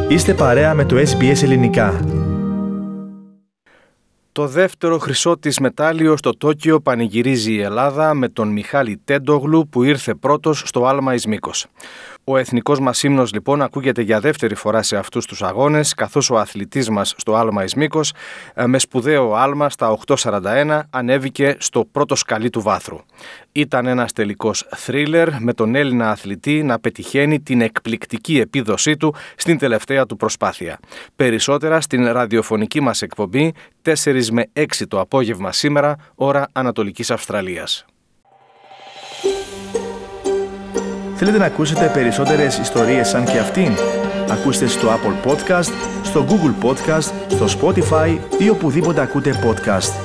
Είστε παρέα με το SBS Ελληνικά. Το δεύτερο χρυσό της μετάλλιο στο Τόκιο πανηγυρίζει η Ελλάδα με τον Μιχάλη Τέντογλου που ήρθε πρώτος στο άλμα εις Μύκος. Ο εθνικός μας ύμνος λοιπόν ακούγεται για δεύτερη φορά σε αυτούς τους αγώνες, καθώς ο αθλητής μας στο άλμα εις Μύκος με σπουδαίο άλμα στα 8.41 ανέβηκε στο πρώτο σκαλί του βάθρου. Ήταν ένας τελικός θρίλερ με τον Έλληνα αθλητή να πετυχαίνει την εκπληκτική επίδοσή του στην τελευταία του προσπάθεια. Περισσότερα στην ραδιοφωνική μας εκπομπή 4 με 6 το απόγευμα σήμερα, ώρα Ανατολικής Αυστραλίας. Θέλετε να ακούσετε περισσότερες ιστορίες σαν και αυτήν? Ακούστε στο Apple Podcast, στο Google Podcast, στο Spotify ή οπουδήποτε ακούτε podcast.